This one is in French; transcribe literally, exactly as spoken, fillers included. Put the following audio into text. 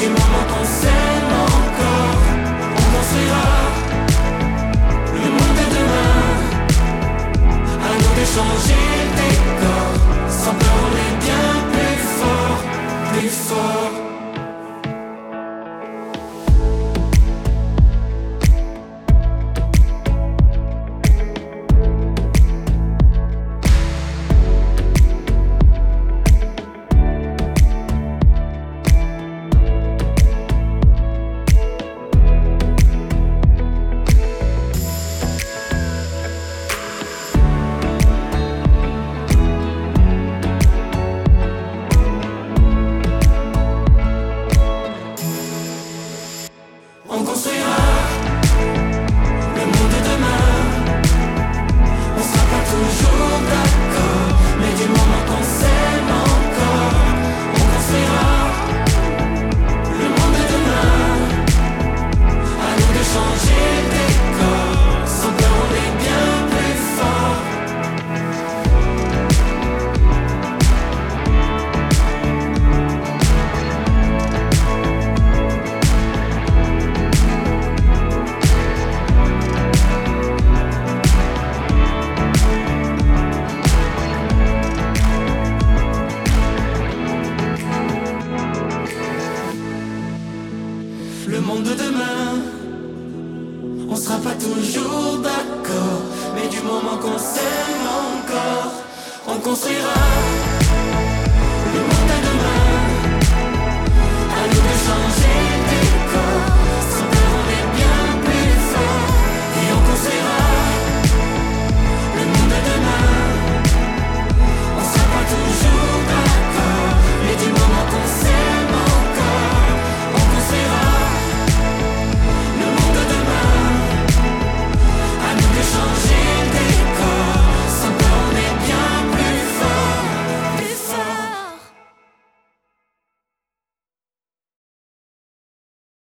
du moment qu'on s'aime encore, on construira le monde de demain. À nous de changer le décor, sans peur on est bien plus fort, plus fort. On construira le monde de demain. On sera pas toujours d'accord, mais du moment qu'on s'aime encore, on construira le monde de demain. À nous de changer le décor, sans peur on est bien plus fort. Le monde de demain, on sera pas toujours d'accord, mais du moment qu'on s'aime encore, on construira